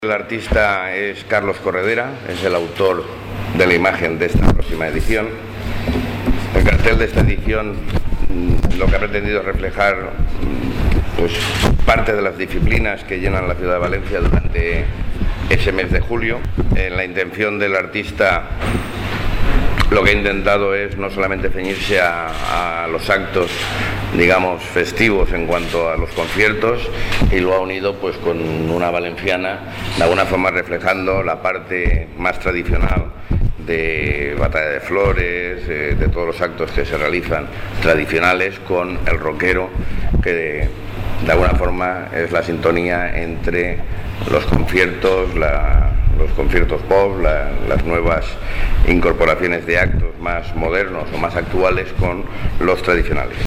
El artista es Carlos Corredera, es el autor de la imagen de esta próxima edición. El cartel de esta edición lo que ha pretendido es reflejar pues, parte de las disciplinas que llenan la ciudad de Valencia durante ese mes de julio. La intención del artista lo que ha intentado es no solamente ceñirse a los actos, digamos, festivos en cuanto a los conciertos, y lo ha unido pues con una valenciana, de alguna forma reflejando la parte más tradicional de Batalla de Flores, de todos los actos que se realizan tradicionales, con el rockero, que de alguna forma es la sintonía entre los conciertos, los conciertos pop, las nuevas incorporaciones de actos más modernos o más actuales con los tradicionales.